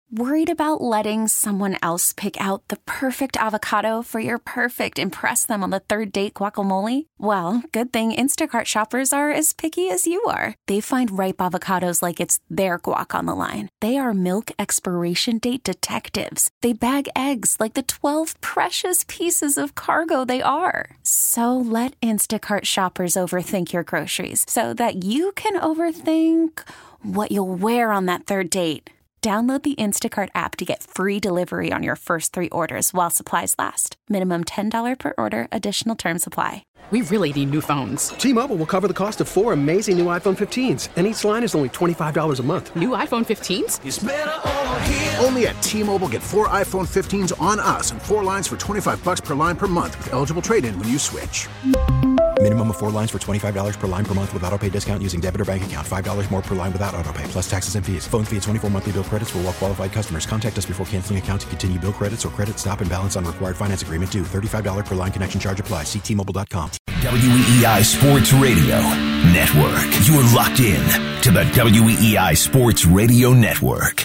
Worried about letting someone else pick out the perfect avocado for your perfect impress them on the third date guacamole? Well, good thing Instacart shoppers are as picky as you are. They find ripe avocados like it's their guac on the line. They are milk expiration date detectives. They bag eggs like the 12 precious pieces of cargo they are. So let Instacart shoppers overthink your groceries so that you can overthink what you'll wear on that third date. Download the Instacart app to get free delivery on your first 3 orders while supplies last. Minimum $10 per order. Additional terms apply. We really need new phones. T-Mobile will cover the cost of 4 amazing new iPhone 15s, and each line is only $25 a month. New iPhone 15s? It's better over here. Only at T-Mobile, get 4 iPhone 15s on us and 4 lines for $25 per line per month with eligible trade-in when you switch. Minimum of 4 lines for $25 per line per month with autopay discount using debit or bank account. $5 more per line without autopay, plus taxes and fees. Phone fee at 24 monthly bill credits for well-qualified customers. Contact us before canceling account to continue bill credits or credit stop and balance on required finance agreement due. $35 per line connection charge applies. See T-Mobile.com. WEEI Sports Radio Network. You are locked in to the WEEI Sports Radio Network.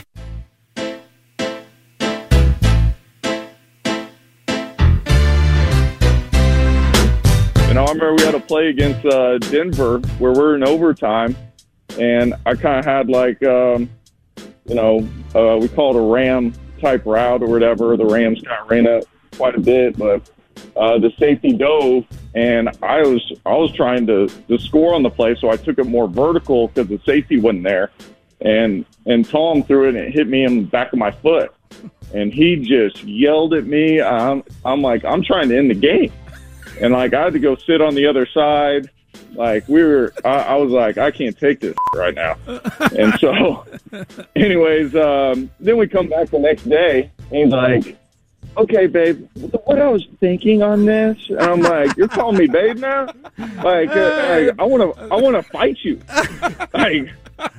I remember we had to play against Denver where we're in overtime, and I kind of had like, we call it a Ram type route or whatever. The Rams kind of ran up quite a bit, but the safety dove, and I was trying to score on the play, so I took it more vertical because the safety wasn't there, and Tom threw it and it hit me in the back of my foot, and he just yelled at me. I'm like, I'm trying to end the game. And, like, I had to go sit on the other side. Like, I was like, I can't take this right now. And so, anyways, then we come back the next day, and he's like, okay, babe, what I was thinking on this? And I'm like, you're calling me babe now? Like I want to fight you. Like,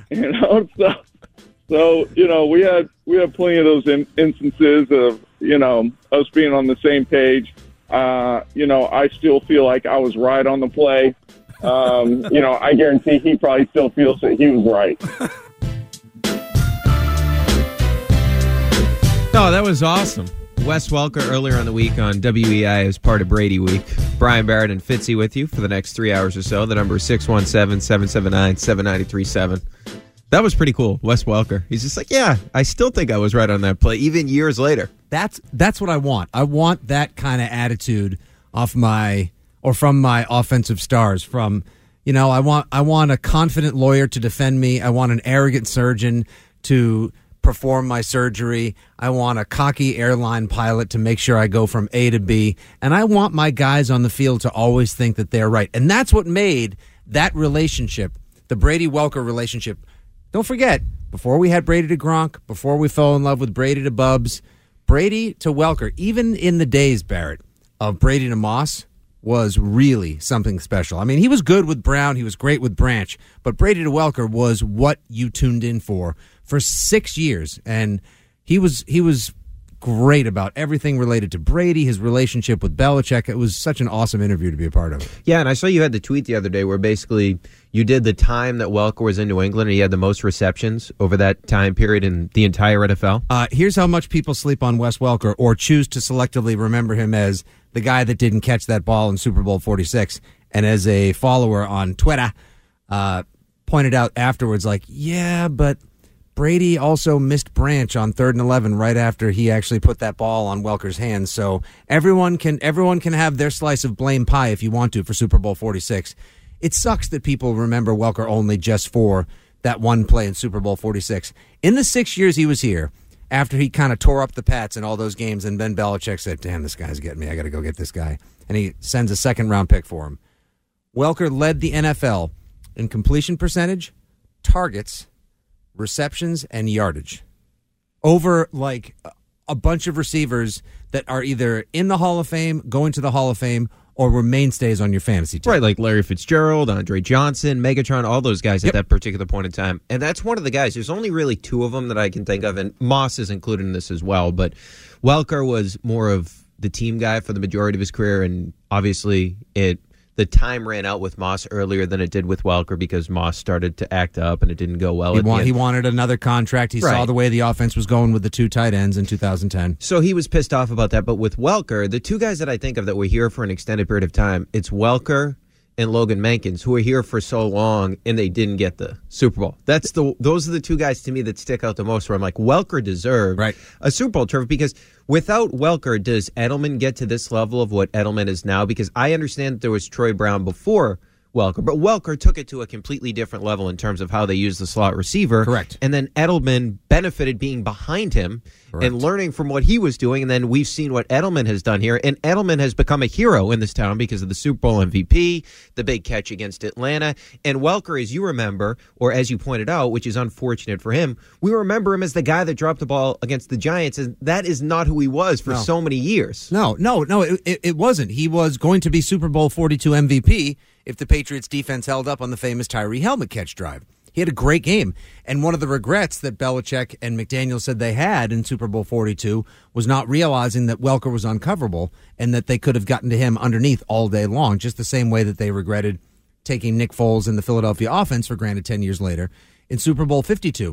so, we had plenty of those instances of, us being on the same page. I still feel like I was right on the play. I guarantee he probably still feels that he was right. Oh, that was awesome. Wes Welker earlier on the week on WEI as part of Brady Week. Brian Barrett and Fitzy with you for the next 3 hours or so. The number is 617-779-7937. That was pretty cool. Wes Welker. He's just like, yeah, I still think I was right on that play, even years later. That's what I want. I want that kind of attitude from my offensive stars. I want a confident lawyer to defend me. I want an arrogant surgeon to perform my surgery. I want a cocky airline pilot to make sure I go from A to B. And I want my guys on the field to always think that they're right. And that's what made that relationship, the Brady-Welker relationship. Don't forget, before we had Brady to Gronk, before we fell in love with Brady to Bubs, Brady to Welker, even in the days, Barrett, of Brady to Moss, was really something special. I mean, he was good with Brown, he was great with Branch, but Brady to Welker was what you tuned in for 6 years, and he was great about everything related to Brady, his relationship with Belichick. It was such an awesome interview to be a part of. Yeah, and I saw you had the tweet the other day where basically you did the time that Welker was in New England, and he had the most receptions over that time period in the entire NFL. Here's how much people sleep on Wes Welker or choose to selectively remember him as the guy that didn't catch that ball in Super Bowl 46. And as a follower on Twitter pointed out afterwards, like, yeah, but Brady also missed Branch on 3rd and 11 right after he actually put that ball on Welker's hands. So everyone can have their slice of blame pie if you want to for Super Bowl 46. It sucks that people remember Welker only just for that one play in Super Bowl 46. In the 6 years he was here, after he kind of tore up the Pats in all those games, and Ben Belichick said, damn, this guy's getting me. I got to go get this guy. And he sends a second-round pick for him. Welker led the NFL in completion percentage, targets, receptions, and yardage over like a bunch of receivers that are either in the Hall of Fame, going to the Hall of Fame, or were mainstays on your fantasy team. Right, like Larry Fitzgerald, Andre Johnson, Megatron, all those guys at that particular point in time. And that's one of the guys. There's only really 2 of them that I can think of, and Moss is included in this as well. But Welker was more of the team guy for the majority of his career, and obviously the the time ran out with Moss earlier than it did with Welker because Moss started to act up and it didn't go well. He wanted another contract. He saw the way the offense was going with the 2 tight ends in 2010. So he was pissed off about that. But with Welker, the 2 guys that I think of that were here for an extended period of time, it's Welker and Logan Mankins, who were here for so long and they didn't get the Super Bowl. Those are the 2 guys to me that stick out the most, where I'm like, Welker deserved a Super Bowl trophy, because without Welker, does Edelman get to this level of what Edelman is now? Because I understand that there was Troy Brown before Welker, but Welker took it to a completely different level in terms of how they use the slot receiver. Correct. And then Edelman benefited being behind him and learning from what he was doing. And then we've seen what Edelman has done here. And Edelman has become a hero in this town because of the Super Bowl MVP, the big catch against Atlanta. And Welker, as you remember, or as you pointed out, which is unfortunate for him, we remember him as the guy that dropped the ball against the Giants. And that is not who he was for so many years. No, it wasn't. He was going to be Super Bowl 42 MVP if the Patriots defense held up on the famous Tyree helmet catch drive. He had a great game. And one of the regrets that Belichick and McDaniel said they had in Super Bowl 42 was not realizing that Welker was uncoverable and that they could have gotten to him underneath all day long, just the same way that they regretted taking Nick Foles and the Philadelphia offense for granted 10 years later in Super Bowl 52.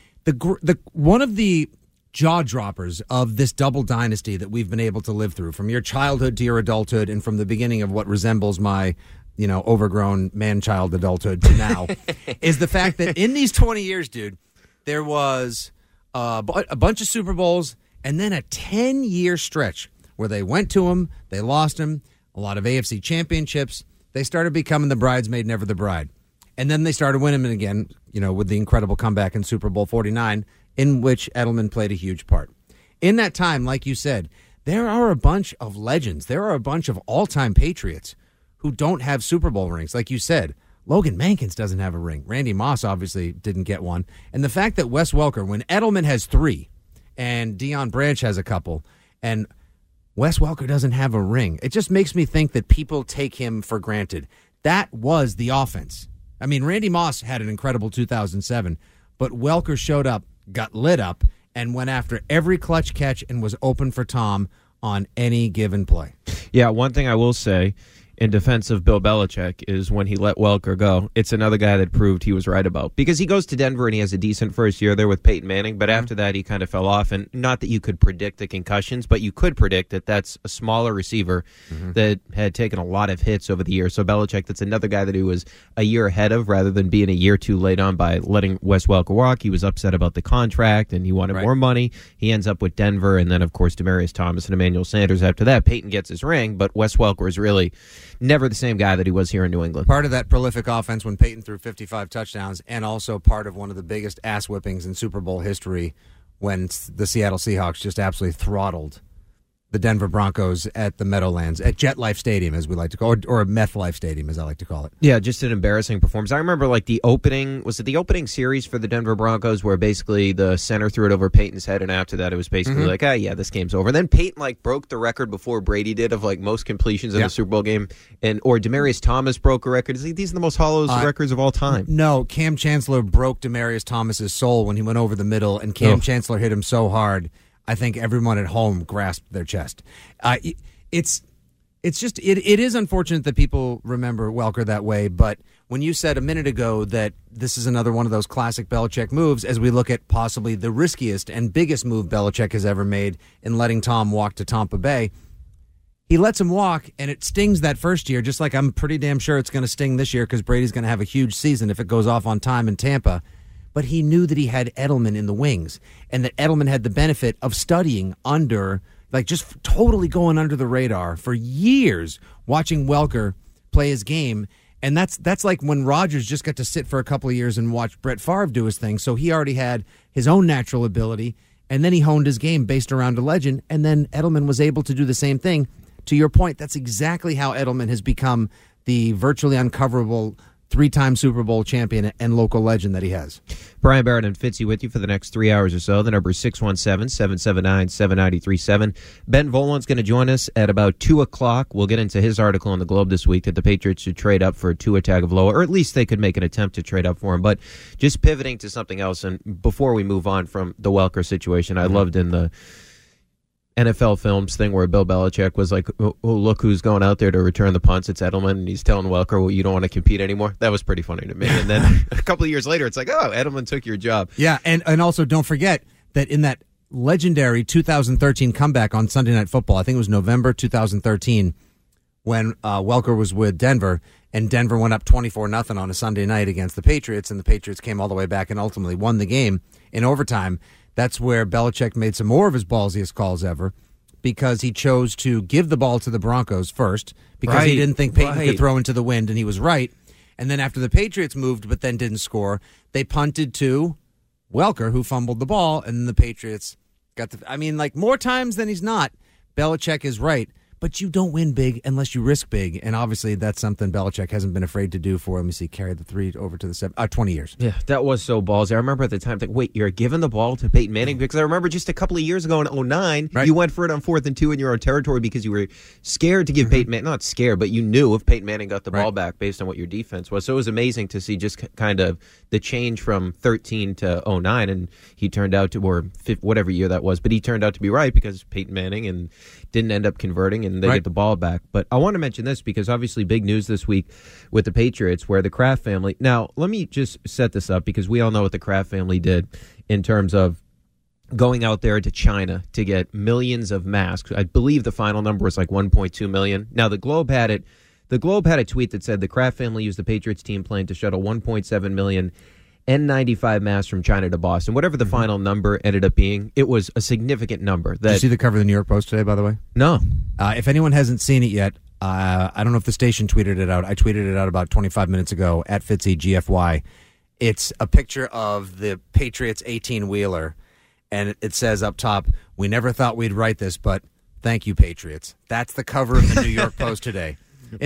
One of the jaw droppers of this double dynasty that we've been able to live through, from your childhood to your adulthood and from the beginning of what resembles my overgrown man-child adulthood to now, is the fact that in these 20 years, dude, there was a bunch of Super Bowls and then a 10-year stretch where they went to them, they lost them, a lot of AFC championships. They started becoming the bridesmaid, never the bride. And then they started winning them again, with the incredible comeback in Super Bowl 49, in which Edelman played a huge part. In that time, like you said, there are a bunch of legends. There are a bunch of all-time Patriots who don't have Super Bowl rings. Like you said, Logan Mankins doesn't have a ring. Randy Moss obviously didn't get one. And the fact that Wes Welker, when Edelman has 3 and Deion Branch has a couple, and Wes Welker doesn't have a ring, it just makes me think that people take him for granted. That was the offense. I mean, Randy Moss had an incredible 2007, but Welker showed up, got lit up, and went after every clutch catch and was open for Tom on any given play. Yeah, one thing I will say in defense of Bill Belichick is when he let Welker go, it's another guy that proved he was right about. Because he goes to Denver and he has a decent first year there with Peyton Manning, but after that he kind of fell off. And not that you could predict the concussions, but you could predict that that's a smaller receiver that had taken a lot of hits over the years. So Belichick, that's another guy that he was a year ahead of rather than being a year too late on by letting Wes Welker walk. He was upset about the contract and he wanted more money. He ends up with Denver and then, of course, Demaryius Thomas and Emmanuel Sanders after that. Peyton gets his ring, but Wes Welker is really never the same guy that he was here in New England. Part of that prolific offense when Peyton threw 55 touchdowns, and also part of one of the biggest ass whippings in Super Bowl history when the Seattle Seahawks just absolutely throttled the Denver Broncos at the Meadowlands, at Jet Life Stadium, as we like to call it, or Meth Life Stadium, as I like to call it. Yeah, just an embarrassing performance. I remember the opening series for the Denver Broncos where basically the center threw it over Peyton's head, and after that it was basically this game's over. And then Peyton broke the record before Brady did of most completions in a Super Bowl game, or Demaryius Thomas broke a record. These are the most hollow records of all time. No, Cam Chancellor broke Demaryius Thomas's soul when he went over the middle, and Cam Chancellor hit him so hard, I think everyone at home grasped their chest. It is unfortunate that people remember Welker that way, but when you said a minute ago that this is another one of those classic Belichick moves, as we look at possibly the riskiest and biggest move Belichick has ever made in letting Tom walk to Tampa Bay, he lets him walk, and it stings that first year, just like I'm pretty damn sure it's going to sting this year because Brady's going to have a huge season if it goes off on time in Tampa. But he knew that he had Edelman in the wings and that Edelman had the benefit of studying under, just totally going under the radar for years, watching Welker play his game. And that's like when Rodgers just got to sit for a couple of years and watch Brett Favre do his thing. So he already had his own natural ability, and then he honed his game based around a legend, and then Edelman was able to do the same thing. To your point, that's exactly how Edelman has become the virtually uncoverable 3-time Super Bowl champion and local legend that he has. Brian Barrett and Fitzy with you for the next 3 hours or so. The number is 617-779-7937. Ben Volan's going to join us at about 2 o'clock. We'll get into his article in the Globe this week that the Patriots should trade up for Tua Tagovailoa, or at least they could make an attempt to trade up for him. But just pivoting to something else, and before we move on from the Welker situation, I loved in the NFL Films thing where Bill Belichick was like, oh, look who's going out there to return the punts. It's Edelman, and he's telling Welker, well, you don't want to compete anymore. That was pretty funny to me. And then a couple of years later, it's like, oh, Edelman took your job. Yeah, and also don't forget that in that legendary 2013 comeback on Sunday Night Football, I think it was November 2013, when Welker was with Denver, and Denver went up 24-0 on a Sunday night against the Patriots, and the Patriots came all the way back and ultimately won the game in overtime. That's where Belichick made some more of his ballsiest calls ever, because he chose to give the ball to the Broncos first, because he didn't think Peyton could throw into the wind, and he was right. And then after the Patriots moved but then didn't score, they punted to Welker, who fumbled the ball, and then the Patriots got more times than he's not. Belichick is right. But you don't win big unless you risk big. And obviously that's something Belichick hasn't been afraid to do for, carry the 3 over to the 20 years. Yeah, that was so ballsy. I remember at the time, wait, you're giving the ball to Peyton Manning? Because I remember just a couple of years ago in 2009, you went for it on 4th and 2 in your own territory because you were scared to give Peyton Manning, not scared, but you knew if Peyton Manning got the ball back based on what your defense was. So it was amazing to see just kind of the change from 13 to 2009, and he turned out to, or whatever year that was, but he turned out to be right because Peyton Manning and didn't end up converting, and they get the ball back. But I want to mention this because obviously big news this week with the Patriots where the Kraft family... Now, let me just set this up because we all know what the Kraft family did in terms of going out there to China to get millions of masks. I believe the final number was like 1.2 million. Now, the Globe had it. The Globe had a tweet that said the Kraft family used the Patriots team plane to shuttle 1.7 million N95 masks from China to Boston. Whatever the final number ended up being, it was a significant number. Did you see the cover of the New York Post today, by the way? No. If anyone hasn't seen it yet, I don't know if the station tweeted it out. I tweeted it out about 25 minutes ago at Fitzy GFY. It's a picture of the Patriots 18-wheeler, and it says up top, "We never thought we'd write this, but thank you, Patriots." That's the cover of the New York Post today.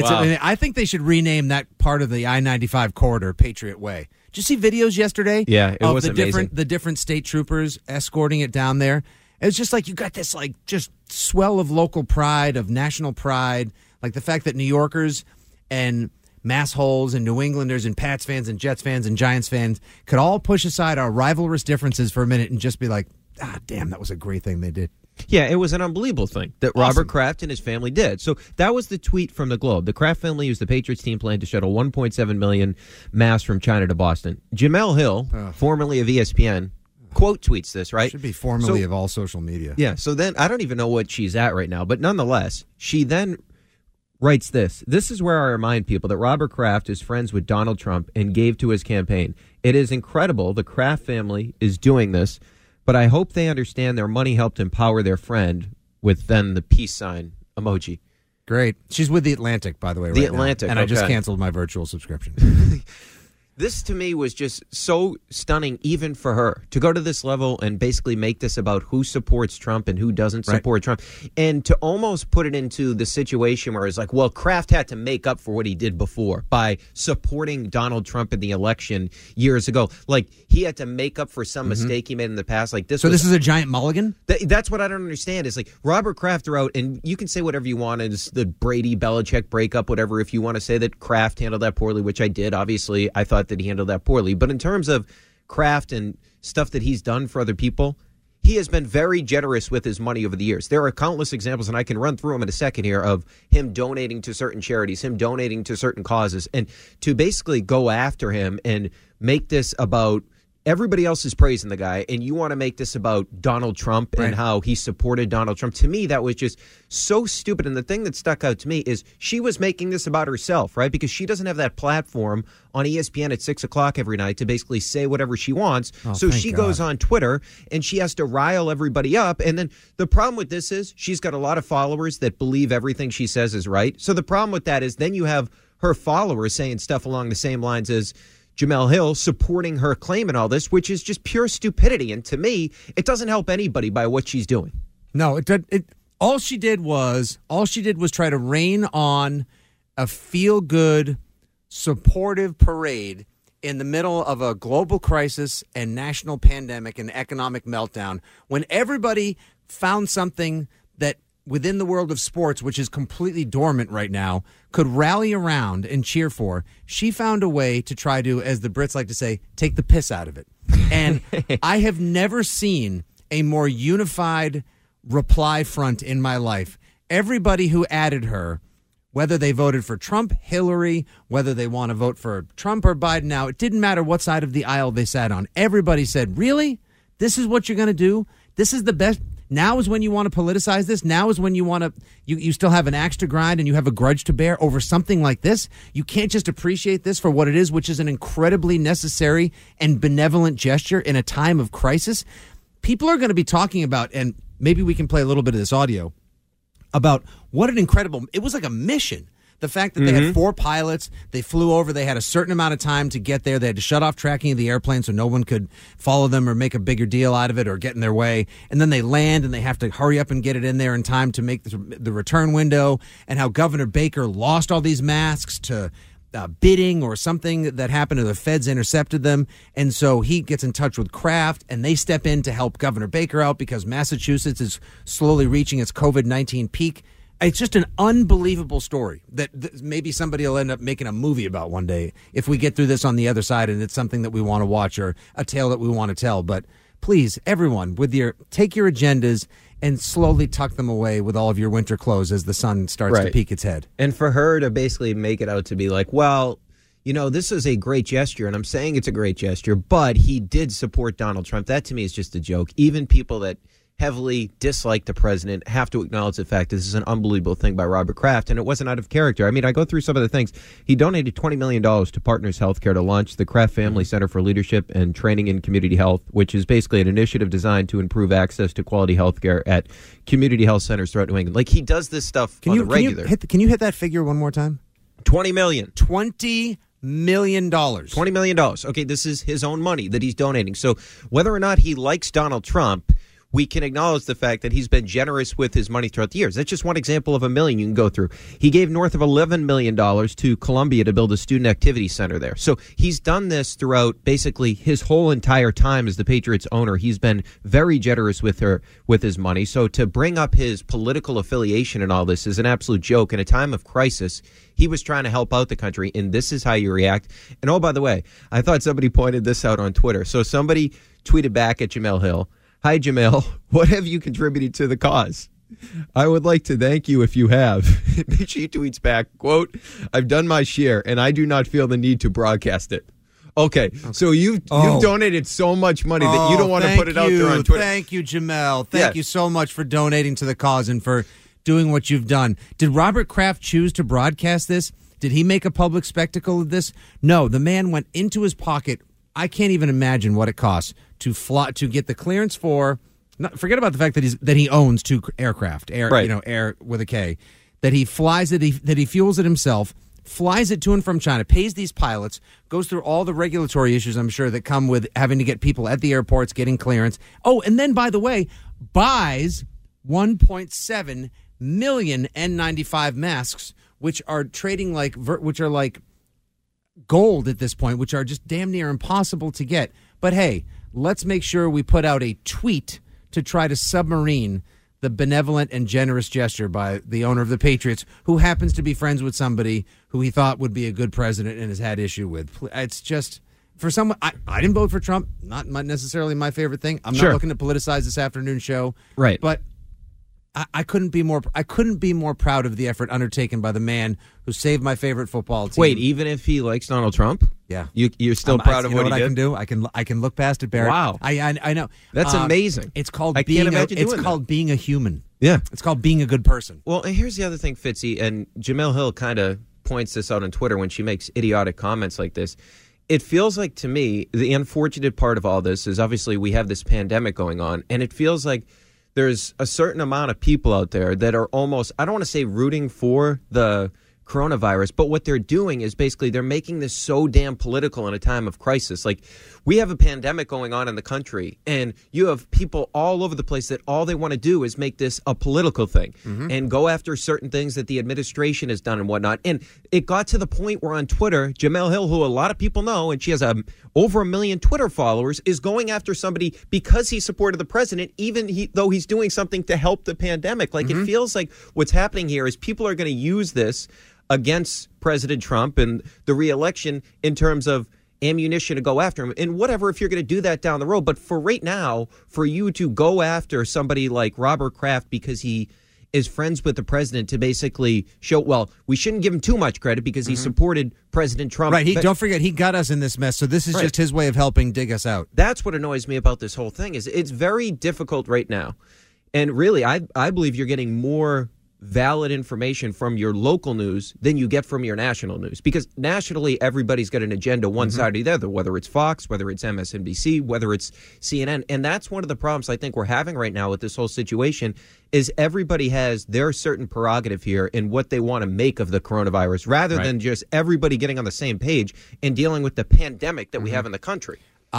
I think they should rename that part of the I-95 corridor Patriot Way. Did you see videos yesterday? Yeah, it was amazing. The different state troopers escorting it down there. It's just like you got this just swell of local pride, of national pride, like the fact that New Yorkers and massholes and New Englanders and Pats fans and Jets fans and Giants fans could all push aside our rivalrous differences for a minute and just be like, damn, that was a great thing they did. Yeah, it was an unbelievable thing that Robert Kraft and his family did. So that was the tweet from the Globe. The Kraft family used the Patriots team plane to shuttle 1.7 million masks from China to Boston. Jamel Hill, formerly of ESPN, quote tweets this, right? Should be formerly of all social media. Yeah, so then I don't even know what she's at right now, but nonetheless, she then writes this. This is where I remind people that Robert Kraft is friends with Donald Trump and gave to his campaign. It is incredible the Kraft family is doing this, but I hope they understand their money helped empower their friend with then the peace sign emoji. Great. She's with The Atlantic, by the way, The Atlantic, now. And I just canceled my virtual subscription. This, to me, was just so stunning, even for her, to go to this level and basically make this about who supports Trump and who doesn't support Trump, and to almost put it into the situation where it's like, well, Kraft had to make up for what he did before by supporting Donald Trump in the election years ago. Like, he had to make up for some mistake he made in the past. Like this. So this is a giant mulligan? That's what I don't understand. Is like Robert Kraft throughout, and you can say whatever you want. It's the Brady-Belichick breakup, whatever. If you want to say that Kraft handled that poorly, which I did, obviously, I thought that he handled that poorly. But in terms of Kraft and stuff that he's done for other people, he has been very generous with his money over the years. There are countless examples, and I can run through them in a second here, of him donating to certain charities, him donating to certain causes, and to basically go after him and make this about everybody else is praising the guy, and you want to make this about Donald Trump and how he supported Donald Trump. To me, that was just so stupid. And the thing that stuck out to me is she was making this about herself, right? Because she doesn't have that platform on ESPN at 6 o'clock every night to basically say whatever she wants. So she goes on Twitter and she has to rile everybody up. And then the problem with this is she's got a lot of followers that believe everything she says is right. So the problem with that is then you have her followers saying stuff along the same lines as Jamel Hill supporting her claim and all this, which is just pure stupidity. And to me, it doesn't help anybody by what she's doing. No, all she did was try to rain on a feel-good, supportive parade in the middle of a global crisis and national pandemic and economic meltdown when everybody found something that within the world of sports, which is completely dormant right now, could rally around and cheer for. She found a way to try to, as the Brits like to say, take the piss out of it. And I have never seen a more unified reply front in my life. Everybody who added her, whether they voted for Trump, Hillary, whether they want to vote for Trump or Biden now, it didn't matter what side of the aisle they sat on. Everybody said, really? This is what you're going to do? This is the best? Now is when you want to politicize this? Now is when you want to, you still have an axe to grind and you have a grudge to bear over something like this? You can't just appreciate this for what it is, which is an incredibly necessary and benevolent gesture in a time of crisis. People are going to be talking about, and maybe we can play a little bit of this audio, about what an incredible, it was like a mission. The fact that they had 4 pilots, they flew over, they had a certain amount of time to get there, they had to shut off tracking of the airplane so no one could follow them or make a bigger deal out of it or get in their way. And then they land and they have to hurry up and get it in there in time to make the return window, and how Governor Baker lost all these masks to bidding or something that happened, or the feds intercepted them. And so he gets in touch with Kraft and they step in to help Governor Baker out because Massachusetts is slowly reaching its COVID-19 peak. It's just an unbelievable story that maybe somebody will end up making a movie about one day if we get through this on the other side and it's something that we want to watch or a tale that we want to tell. But please, everyone, take your agendas and slowly tuck them away with all of your winter clothes as the sun starts to peek its head. And for her to basically make it out to be like, well, you know, this is a great gesture, and I'm saying it's a great gesture, but he did support Donald Trump. That to me is just a joke. Even people that heavily dislike the president have to acknowledge the fact that this is an unbelievable thing by Robert Kraft, and it wasn't out of character. I mean, I go through some of the things. He donated $20 million to Partners Healthcare to launch the Kraft Family Center for Leadership and Training in Community Health, which is basically an initiative designed to improve access to quality healthcare at community health centers throughout New England. Like, he does this stuff on the regular. Can you hit that figure one more time? $20 million. $20 million. $20 million. Okay, this is his own money that he's donating. So whether or not he likes Donald Trump, we can acknowledge the fact that he's been generous with his money throughout the years. That's just one example of a million you can go through. He gave north of $11 million to Columbia to build a student activity center there. So he's done this throughout basically his whole entire time as the Patriots owner. He's been very generous with his money. So to bring up his political affiliation and all this is an absolute joke. In a time of crisis, he was trying to help out the country, and this is how you react. And oh, by the way, I thought somebody pointed this out on Twitter. So somebody tweeted back at Jamel Hill, "Hi, Jamel. What have you contributed to the cause? I would like to thank you if you have." She tweets back, quote, "I've done my share, and I do not feel the need to broadcast it." Okay. So you've donated so much money that you don't want to put it out there on Twitter. Thank you, Jamel. Thank you so much for donating to the cause and for doing what you've done. Did Robert Kraft choose to broadcast this? Did he make a public spectacle of this? No, the man went into his pocket. I can't even imagine what it costs to fly, to get the clearance for. Forget about the fact that he owns 2 aircraft, air with a K, that he flies it, that he fuels it himself, flies it to and from China, pays these pilots, goes through all the regulatory issues, I'm sure, that come with having to get people at the airports, getting clearance. Oh, and then, by the way, buys 1.7 million N95 masks, which are trading which are like gold at this point, which are just damn near impossible to get. But hey, let's make sure we put out a tweet to try to submarine the benevolent and generous gesture by the owner of the Patriots, who happens to be friends with somebody who he thought would be a good president and has had issue with. It's just, for someone, I didn't vote for Trump, not necessarily my favorite thing. I'm not looking to politicize this afternoon show. Right. But I couldn't be more proud of the effort undertaken by the man who saved my favorite football team. Wait, even if he likes Donald Trump? Yeah. You're still proud of what he did? I can do? I can look past it, Barrett. Wow. I know. That's amazing. It's called being being a human. Yeah. It's called being a good person. Well, and here's the other thing, Fitzy, and Jamel Hill kind of points this out on Twitter when she makes idiotic comments like this. It feels like, to me, the unfortunate part of all this is obviously we have this pandemic going on, and it feels like there's a certain amount of people out there that are almost, I don't want to say rooting for the coronavirus, but what they're doing is basically they're making this so damn political in a time of crisis. Like, we have a pandemic going on in the country, and you have people all over the place that all they want to do is make this a political thing and go after certain things that the administration has done and whatnot. And it got to the point where on Twitter, Jamel Hill, who a lot of people know, and she has over 1 million Twitter followers, is going after somebody because he supported the president, though he's doing something to help the pandemic. Like, it feels like what's happening here is people are going to use this against President Trump and the reelection in terms of ammunition to go after him. And whatever, if you're going to do that down the road. But for right now, for you to go after somebody like Robert Kraft because he is friends with the president to basically show, well, we shouldn't give him too much credit because he supported President Trump. Right. Don't forget, he got us in this mess. So this is just his way of helping dig us out. That's what annoys me about this whole thing is it's very difficult right now. And really, I believe you're getting more valid information from your local news than you get from your national news. Because nationally, everybody's got an agenda one side or the other, whether it's Fox, whether it's MSNBC, whether it's CNN. And that's one of the problems I think we're having right now with this whole situation is everybody has their certain prerogative here in what they want to make of the coronavirus rather than just everybody getting on the same page and dealing with the pandemic that we have in the country.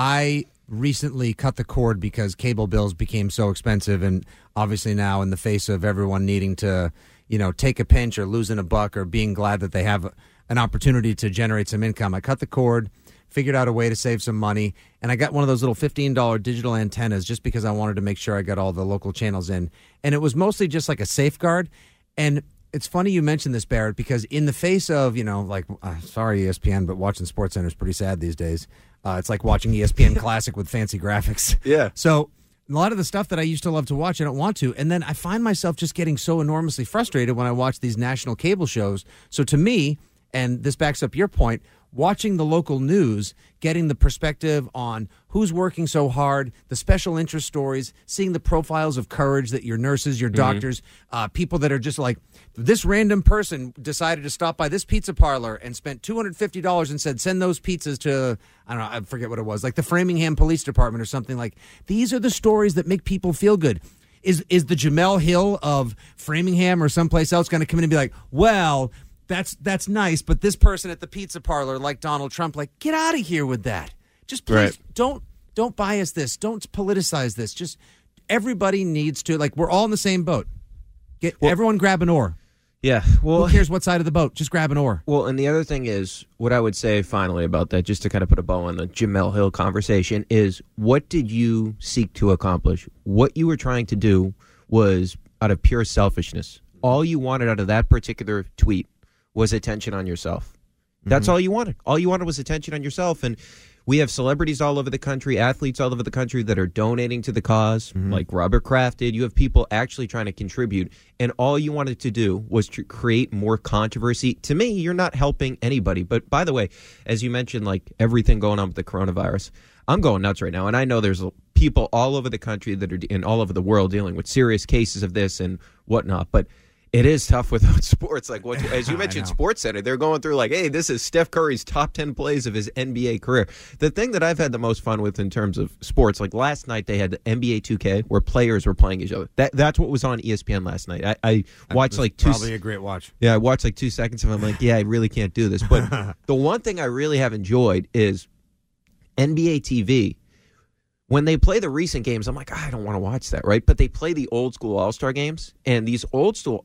I recently cut the cord because cable bills became so expensive, and obviously now in the face of everyone needing to, take a pinch or losing a buck or being glad that they have an opportunity to generate some income, I cut the cord, figured out a way to save some money, and I got one of those little $15 digital antennas just because I wanted to make sure I got all the local channels in. And it was mostly just like a safeguard. And it's funny you mentioned this, Barrett, because in the face of, sorry, ESPN, but watching SportsCenter is pretty sad these days. It's like watching ESPN Classic with fancy graphics. Yeah. So a lot of the stuff that I used to love to watch, I don't want to. And then I find myself just getting so enormously frustrated when I watch these national cable shows. So to me, and this backs up your point, watching the local news, getting the perspective on who's working so hard, the special interest stories, seeing the profiles of courage that your nurses, your doctors, people that are just like, this random person decided to stop by this pizza parlor and spent $250 and said, send those pizzas to, I don't know, I forget what it was, like the Framingham Police Department or something. Like, these are the stories that make people feel good. Is the Jamel Hill of Framingham or someplace else going to come in and be like, well, that's nice, but this person at the pizza parlor, like Donald Trump, like, get out of here with that. Just please don't bias this. Don't politicize this. Just everybody needs to, like, we're all in the same boat. Everyone grab an oar. Yeah. Well, who cares what side of the boat? Just grab an oar. Well, and the other thing is, what I would say finally about that, just to kind of put a bow on the Jamel Hill conversation, is what did you seek to accomplish? What you were trying to do was out of pure selfishness. All you wanted out of that particular tweet was attention on yourself. That's all you wanted. All you wanted was attention on yourself. And we have celebrities all over the country, athletes all over the country that are donating to the cause, like Robert Kraft did. You have people actually trying to contribute. And all you wanted to do was to create more controversy. To me, you're not helping anybody. But by the way, as you mentioned, like everything going on with the coronavirus, I'm going nuts right now. And I know there's people all over the country that are in all over the world dealing with serious cases of this and whatnot. But it is tough without sports. Like as you mentioned, SportsCenter, they're going through like, hey, this is Steph Curry's top 10 plays of his NBA career. The thing that I've had the most fun with in terms of sports, like last night they had the NBA 2K where players were playing each other. That's what was on ESPN last night. I watched like probably a great watch. Yeah, I watched like 2 seconds of it. I'm like, yeah, I really can't do this. But the one thing I really have enjoyed is NBA TV. When they play the recent games, I'm like, I don't want to watch that, right? But they play the old school All-Star games, and these old school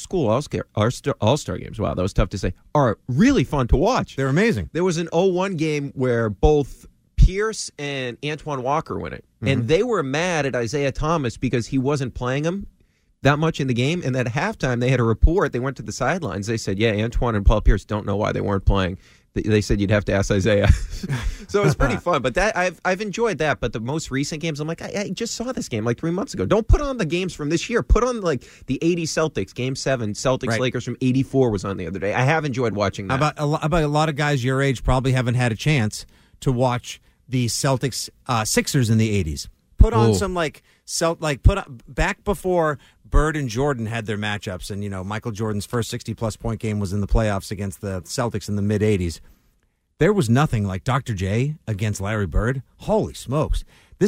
All-Star games, wow, that was tough to say, are really fun to watch. They're amazing. There was an 0-1 game where both Pierce and Antoine Walker win it, and they were mad at Isaiah Thomas because he wasn't playing them that much in the game, and at halftime they had a report. They went to the sidelines. They said, yeah, Antoine and Paul Pierce don't know why they weren't playing. They said you'd have to ask Isaiah. So it was pretty fun. But that I've enjoyed that. But the most recent games, I'm like, I just saw this game like 3 months ago. Don't put on the games from this year. Put on like the 80 Celtics, Game 7, Celtics-Lakers from 84 was on the other day. I have enjoyed watching that. About a lot of guys your age probably haven't had a chance to watch the Celtics Sixers in the 80s. Put on some back before Bird and Jordan had their matchups, and Michael Jordan's first 60-plus point game was in the playoffs against the Celtics in the mid 80s. There was nothing like Dr. J against Larry Bird. Holy smokes!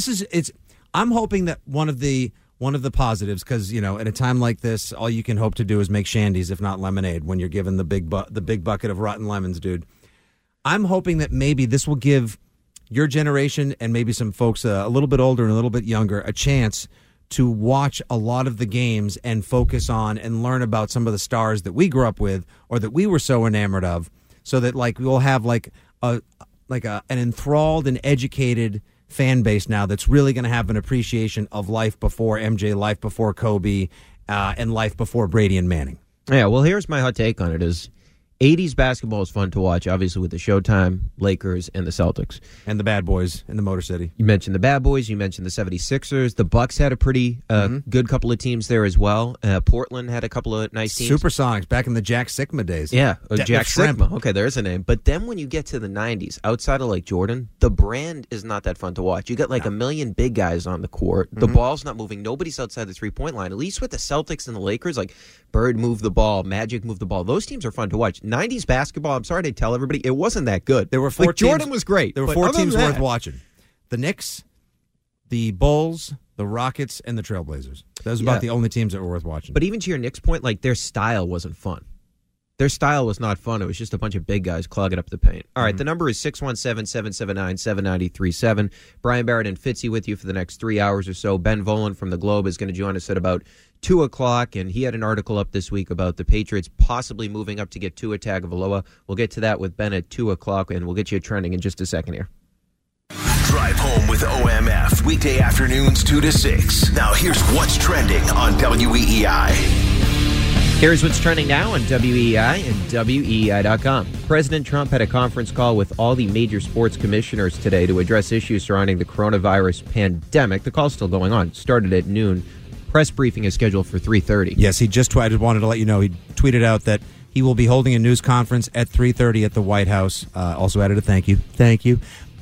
I'm hoping that one of the positives, because at a time like this, all you can hope to do is make shandies, if not lemonade, when you're given the big bucket of rotten lemons, dude. I'm hoping that maybe this will give your generation and maybe some folks a little bit older and a little bit younger a chance to watch a lot of the games and focus on and learn about some of the stars that we grew up with or that we were so enamored of, so that like we'll have an enthralled and educated fan base now that's really going to have an appreciation of life before MJ, life before Kobe, and life before Brady and Manning. Yeah, well, here's my hot take on it is 80s basketball is fun to watch, obviously, with the Showtime, Lakers, and the Celtics. And the Bad Boys in the Motor City. You mentioned the Bad Boys. You mentioned the 76ers. The Bucks had a pretty good couple of teams there as well. Portland had a couple of nice teams. Supersonics, back in the Jack Sigma days. Yeah, Jack Sigma. Okay, there's a name. But then when you get to the 90s, outside of, like, Jordan, the brand is not that fun to watch. You got, like, a million big guys on the court. The ball's not moving. Nobody's outside the three-point line. At least with the Celtics and the Lakers, like, Bird moved the ball, Magic moved the ball. Those teams are fun to watch. 90s basketball, I'm sorry to tell everybody, it wasn't that good. There were four teams. Jordan was great. There were four teams worth watching. The Knicks, the Bulls, the Rockets, and the Trailblazers. Those are about the only teams that were worth watching. But even to your Knicks point, like, their style wasn't fun. Their style was not fun. It was just a bunch of big guys clogging up the paint. All right, the number is 617-779-7937. Brian Barrett and Fitzy with you for the next 3 hours or so. Ben Volen from the Globe is going to join us at about 2 o'clock, and he had an article up this week about the Patriots possibly moving up to get Tua Tagovailoa. We'll get to that with Ben at 2 o'clock, and we'll get you trending in just a second here. Drive home with OMF, weekday afternoons 2 to 6. Now here's what's trending on WEEI. Here's what's trending now on WEEI and WEEI.com. President Trump had a conference call with all the major sports commissioners today to address issues surrounding the coronavirus pandemic. The call's still going on. Started at noon. Press briefing is scheduled for 3:30. Yes, I just wanted to let you know, he tweeted out that he will be holding a news conference at 3:30 at the White House. Also added a thank you. Thank you.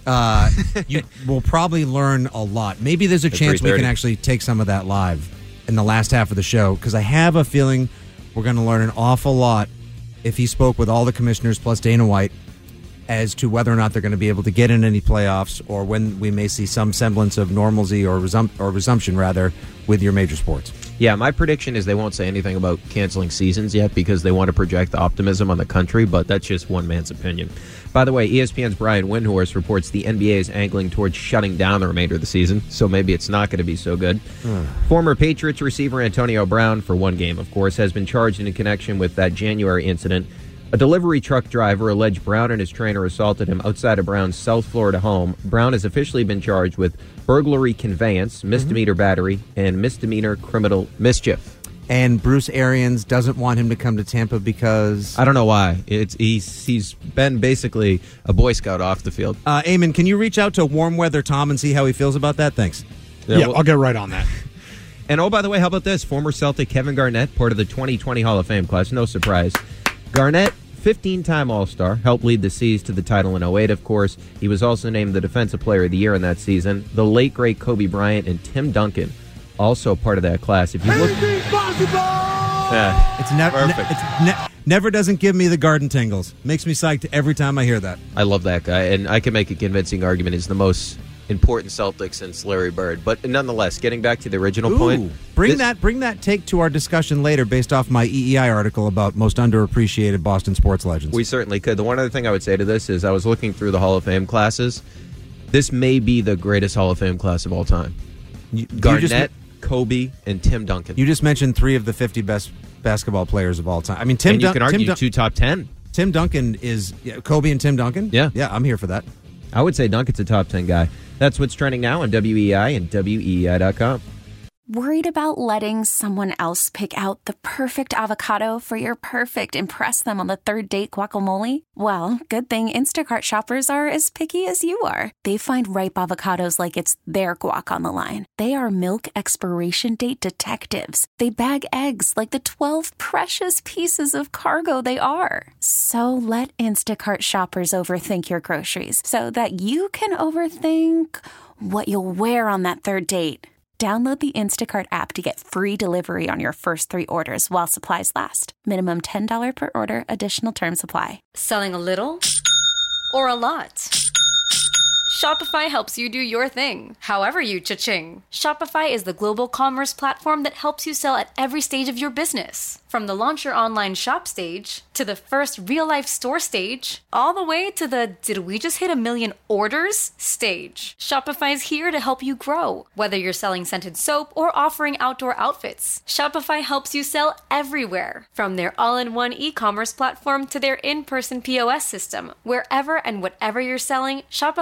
You will probably learn a lot. Maybe there's a chance we can actually take some of that live in the last half of the show, because I have a feeling we're going to learn an awful lot if he spoke with all the commissioners plus Dana White as to whether or not they're going to be able to get in any playoffs, or when we may see some semblance of normalcy or resumption, rather, with your major sports. Yeah, my prediction is they won't say anything about canceling seasons yet because they want to project optimism on the country, but that's just one man's opinion. By the way, ESPN's Brian Windhorst reports the NBA is angling towards shutting down the remainder of the season, so maybe it's not going to be so good. Former Patriots receiver Antonio Brown, for one game, of course, has been charged in connection with that January incident. A delivery truck driver alleged Brown and his trainer assaulted him outside of Brown's South Florida home. Brown has officially been charged with burglary conveyance, misdemeanor battery, and misdemeanor criminal mischief. And Bruce Arians doesn't want him to come to Tampa because... I don't know why. He's been basically a Boy Scout off the field. Eamon, can you reach out to Warm Weather Tom and see how he feels about that? Thanks. Yeah, I'll get right on that. And oh, by the way, how about this? Former Celtic Kevin Garnett, part of the 2020 Hall of Fame class. No surprise. Garnett, 15-time All-Star, helped lead the C's to the title in 2008, of course. He was also named the Defensive Player of the Year in that season. The late, great Kobe Bryant and Tim Duncan, also part of that class. If you look, it's never doesn't give me the garden tingles. Makes me psyched every time I hear that. I love that guy, and I can make a convincing argument he's the most important Celtic since Larry Bird. But nonetheless, getting back to the original point, bring that take to our discussion later, based off my EEI article about most underappreciated Boston sports legends. We certainly could. The one other thing I would say to this is I was looking through the Hall of Fame classes. This may be the greatest Hall of Fame class of all time. Garnett, Kobe, and Tim Duncan. You just mentioned 3 of the 50 best basketball players of all time. I mean, you can argue 2 top 10. Tim Duncan is Kobe and Tim Duncan. Yeah, I'm here for that. I would say Duncan's a top 10 guy. That's what's trending now on WEEI and WEEI.com. Worried about letting someone else pick out the perfect avocado for your perfect impress them on the third date guacamole? Well, good thing Instacart shoppers are as picky as you are. They find ripe avocados like it's their guac on the line. They are milk expiration date detectives. They bag eggs like the 12 precious pieces of cargo they are. So let Instacart shoppers overthink your groceries so that you can overthink what you'll wear on that third date. Download the Instacart app to get free delivery on your first 3 orders while supplies last. Minimum $10 per order. Additional terms apply. Selling a little or a lot? Shopify helps you do your thing, however you cha-ching. Shopify is the global commerce platform that helps you sell at every stage of your business. From the launch your online shop stage, to the first real-life store stage, all the way to the did we just hit 1 million orders stage. Shopify's here to help you grow. Whether you're selling scented soap or offering outdoor outfits, Shopify helps you sell everywhere. From their all-in-one e-commerce platform to their in-person POS system, wherever and whatever you're selling, Shopify's got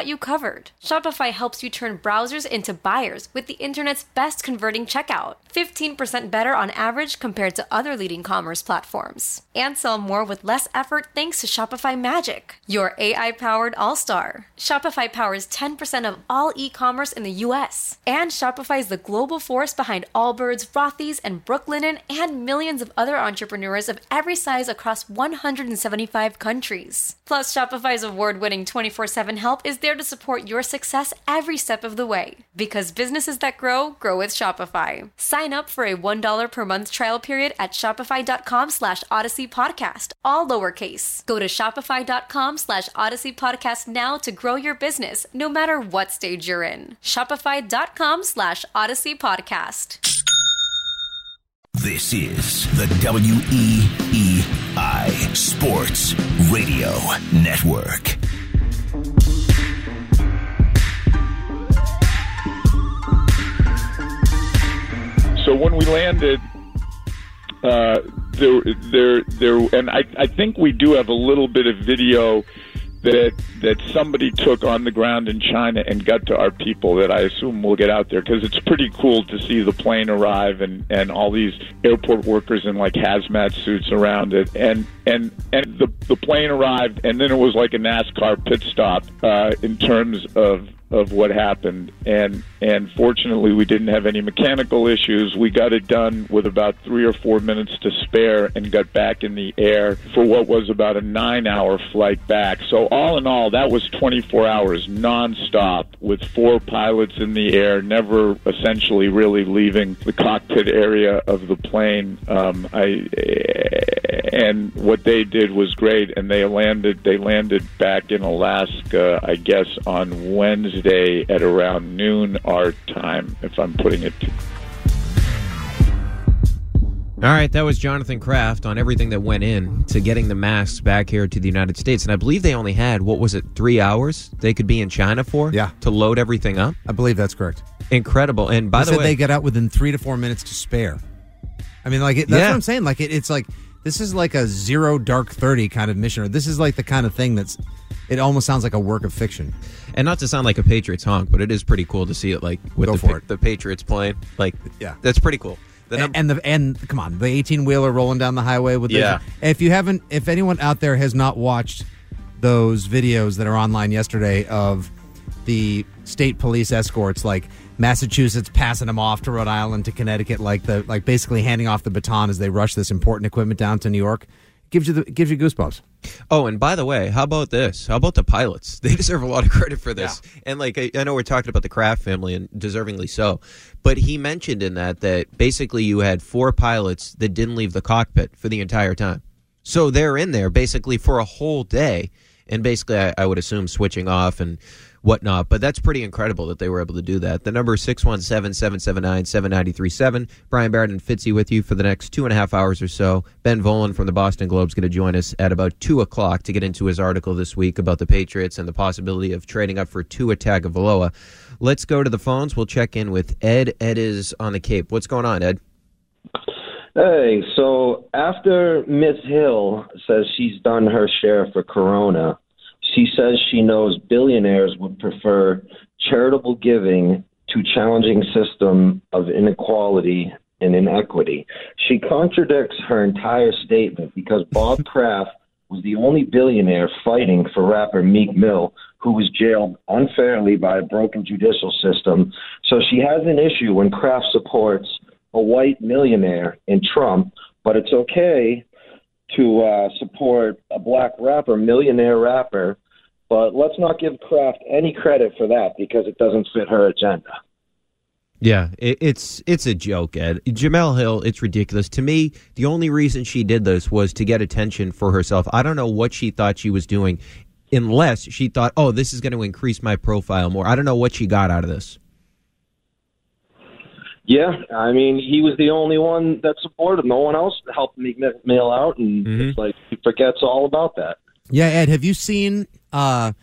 got you covered. Shopify helps you turn browsers into buyers with the internet's best converting checkout. 15% better on average compared to other leading commerce platforms. And sell more with less effort thanks to Shopify Magic, your AI-powered all-star. Shopify powers 10% of all e-commerce in the U.S. And Shopify is the global force behind Allbirds, Rothy's, and Brooklinen, and millions of other entrepreneurs of every size across 175 countries. Plus, Shopify's award-winning 24/7 help is there to support your success every step of the way. Because businesses that grow with Shopify. Sign up for a $1 per month trial period at shopify.com/Odyssey Podcast, all lowercase. Go to shopify.com/Odyssey Podcast now to grow your business, no matter what stage you're in. Shopify.com/Odyssey Podcast. This is the WEEI Sports Radio Network. So when we landed, and I think we do have a little bit of video that somebody took on the ground in China and got to our people that I assume will get out there, because it's pretty cool to see the plane arrive and all these airport workers in like hazmat suits around it, and the plane arrived, and then it was like a NASCAR pit stop in terms of what happened, and fortunately we didn't have any mechanical issues. We got it done with about 3 or 4 minutes to spare and got back in the air for what was about a 9-hour flight back. So all in all, that was 24 hours nonstop with 4 pilots in the air, never essentially really leaving the cockpit area of the plane. And what they did was great, and they landed back in Alaska, I guess, on Wednesday at around noon our time, if I'm putting it. All right, that was Jonathan Kraft on everything that went in to getting the masks back here to the United States. And I believe they only had, 3 hours they could be in China for? Yeah. To load everything up? I believe that's correct. Incredible. And by the way, they get out within 3 to 4 minutes to spare. I mean, that's what I'm saying. Like, it's like, this is like a 0 Dark 30 kind of mission. Or this is like the kind of thing it almost sounds like a work of fiction. And not to sound like a Patriots honk, but it is pretty cool to see it like with the Patriots plane. Like, yeah, that's pretty cool. And come on, the 18-wheeler rolling down the highway with if anyone out there has not watched those videos that are online yesterday of the state police escorts, like Massachusetts passing them off to Rhode Island to Connecticut, like basically handing off the baton as they rush this important equipment down to New York, gives you goosebumps. Oh, and by the way, how about this? How about the pilots? They deserve a lot of credit for this. Yeah. And I know we're talking about the Kraft family, and deservingly so, but he mentioned in that basically you had 4 pilots that didn't leave the cockpit for the entire time. So they're in there basically for a whole day, and basically I would assume switching off and whatnot, but that's pretty incredible that they were able to do that. The number is 617-779-7937. Brian Barrett and Fitzy with you for the next 2.5 hours or so. Ben Volen from the Boston Globe is going to join us at about 2 o'clock to get into his article this week about the Patriots and the possibility of trading up for Tua Tagovailoa. Let's go to the phones. We'll check in with Ed. Ed is on the Cape. What's going on, Ed? Hey, so after Ms. Hill says she's done her share for Corona, she says she knows billionaires would prefer charitable giving to challenging system of inequality and inequity. She contradicts her entire statement because Bob Kraft was the only billionaire fighting for rapper Meek Mill, who was jailed unfairly by a broken judicial system. So she has an issue when Kraft supports a white millionaire in Trump, but it's okay to support a black rapper, millionaire rapper. But let's not give Kraft any credit for that because it doesn't fit her agenda. Yeah, it's a joke, Ed. Jemele Hill, it's ridiculous. To me, the only reason she did this was to get attention for herself. I don't know what she thought she was doing, unless she thought, oh, this is going to increase my profile more. I don't know what she got out of this. Yeah, I mean, he was the only one that supported him. No one else helped Meek Mill out, and it's like he forgets all about that. Yeah, Ed, have you seen, Air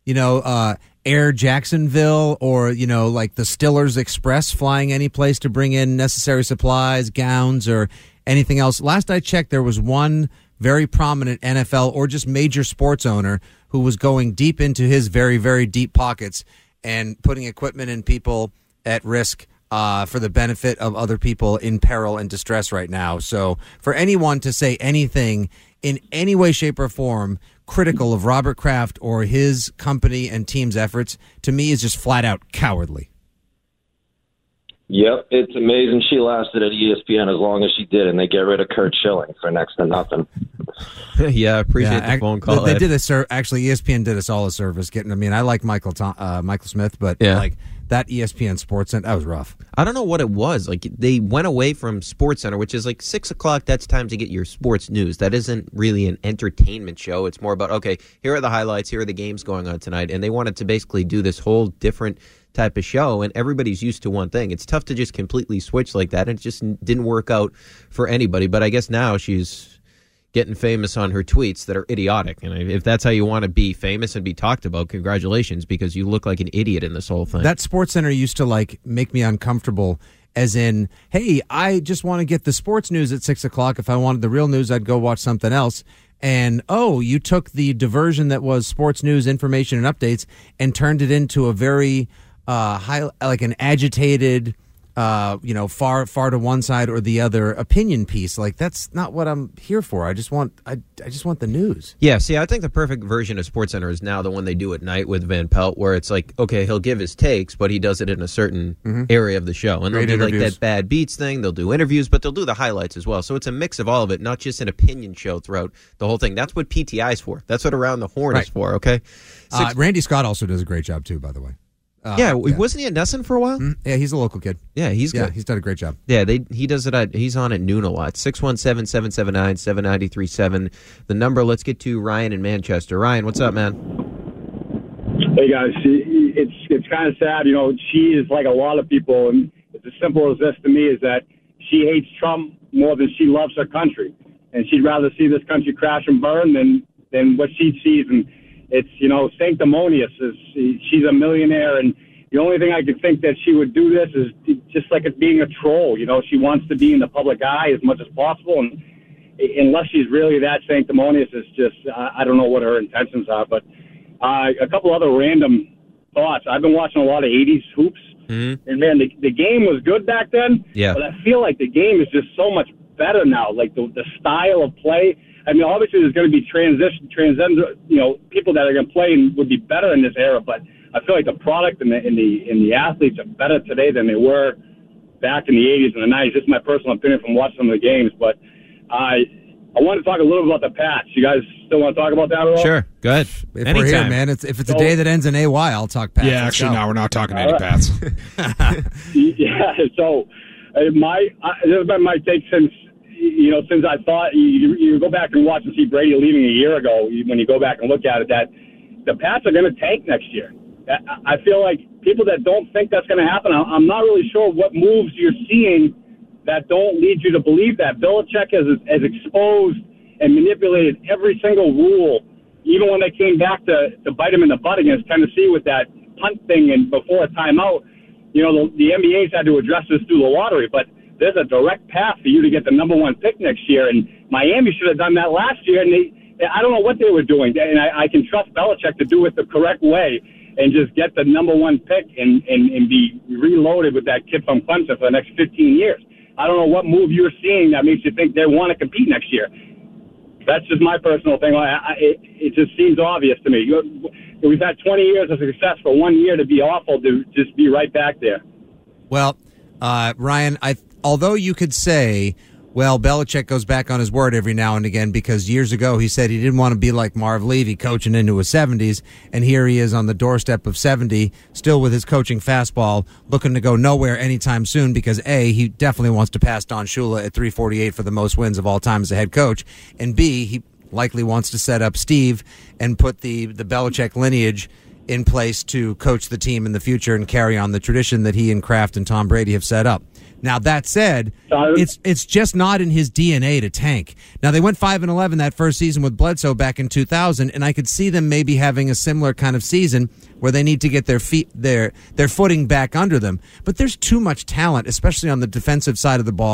Jacksonville or, like the Stillers Express flying any place to bring in necessary supplies, gowns, or anything else? Last I checked, there was one very prominent NFL or just major sports owner who was going deep into his very, very deep pockets and putting equipment and people at risk for the benefit of other people in peril and distress right now. So for anyone to say anything in any way, shape, or form critical of Robert Kraft or his company and team's efforts, to me, is just flat out cowardly. Yep, it's amazing she lasted at ESPN as long as she did, and they get rid of Curt Schilling for next to nothing. Yeah, I appreciate the phone call. They did actually, ESPN did us all a service. I like Michael Smith, but like that ESPN Sports Center, that was rough. I don't know what it was. Like, they went away from Sports Center, which is like 6 o'clock. That's time to get your sports news. That isn't really an entertainment show. It's more about, okay, here are the highlights. Here are the games going on tonight. And they wanted to basically do this whole different type of show, and everybody's used to one thing. It's tough to just completely switch like that, and it just didn't work out for anybody. But I guess now she's getting famous on her tweets that are idiotic. And if that's how you want to be famous and be talked about, congratulations, because you look like an idiot in this whole thing. That Sports Center used to like make me uncomfortable, as in, hey, I just want to get the sports news at 6 o'clock. If I wanted the real news, I'd go watch something else. And, oh, you took the diversion that was sports news, information, and updates and turned it into a very like an agitated, far to one side or the other opinion piece. Like, that's not what I'm here for. I just want the news. Yeah, see, I think the perfect version of SportsCenter is now the one they do at night with Van Pelt, where it's like, okay, he'll give his takes, but he does it in a certain area of the show. And they'll do like that Bad Beats thing. They'll do interviews, but they'll do the highlights as well. So it's a mix of all of it, not just an opinion show throughout the whole thing. That's what PTI is for. That's what Around the Horn is for, okay? Randy Scott also does a great job, too, by the way. Wasn't he at Nesson for a while? Yeah, he's a local kid. Yeah, he's good. He's done a great job. Yeah, he does it. He's on at noon a lot. 617-779-7937. The number. Let's get to Ryan in Manchester. Ryan, what's up, man? Hey guys, it's kind of sad. She is like a lot of people, and it's as simple as this to me: is that she hates Trump more than she loves her country, and she'd rather see this country crash and burn than what she sees. And it's, sanctimonious. She's a millionaire, and the only thing I could think that she would do this is just like it being a troll. She wants to be in the public eye as much as possible, and unless she's really that sanctimonious, it's just, I don't know what her intentions are. But a couple other random thoughts. I've been watching a lot of 80s hoops, and man, the game was good back then, but I feel like the game is just so much better now, like the style of play. I mean, obviously there's going to be people that are going to play and would be better in this era, but I feel like the product and the athletes are better today than they were back in the 80s and the 90s. This is my personal opinion from watching some of the games, but I want to talk a little bit about the Pats. You guys still want to talk about that at all? Sure, go ahead. If we're here, man, if it's a day that ends in AY, I'll talk Pats. Yeah, actually, no, we're not talking any Pats. Yeah, so this has been my take since I thought you go back and watch and see Brady leaving a year ago, when you go back and look at it, that the Pats are going to tank next year. I feel like people that don't think that's going to happen, I'm not really sure what moves you're seeing that don't lead you to believe that. Belichick has exposed and manipulated every single rule, even when they came back to bite him in the butt against Tennessee with that punt thing and before a timeout. The NBA's had to address this through the lottery, but there's a direct path for you to get the number one pick next year, and Miami should have done that last year, and I don't know what they were doing, and I can trust Belichick to do it the correct way and just get the number one pick and be reloaded with that kid from Clemson for the next 15 years. I don't know what move you're seeing that makes you think they want to compete next year. That's just my personal thing. It just seems obvious to me. We've had 20 years of success for 1 year to be awful, to just be right back there. Well, Ryan, although you could say, well, Belichick goes back on his word every now and again, because years ago he said he didn't want to be like Marv Levy coaching into his 70s, and here he is on the doorstep of 70, still with his coaching fastball, looking to go nowhere anytime soon because, A, he definitely wants to pass Don Shula at 348 for the most wins of all time as a head coach, and B, he likely wants to set up Steve and put the Belichick lineage in place to coach the team in the future and carry on the tradition that he and Kraft and Tom Brady have set up. Now, that said, it's just not in his DNA to tank. Now, they went 5-11 that first season with Bledsoe back in 2000, and I could see them maybe having a similar kind of season where they need to get their footing back under them. But there's too much talent, especially on the defensive side of the ball,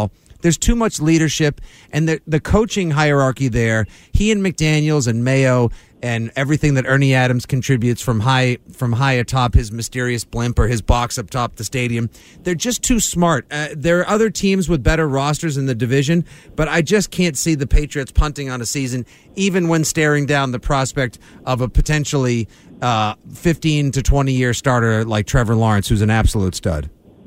There's too much leadership, and the coaching hierarchy there, he and McDaniels and Mayo and everything that Ernie Adams contributes from high atop his mysterious blimp or his box up top the stadium, they're just too smart. There are other teams with better rosters in the division, but I just can't see the Patriots punting on a season, even when staring down the prospect of a potentially 15 to 20-year starter like Trevor Lawrence, who's an absolute stud.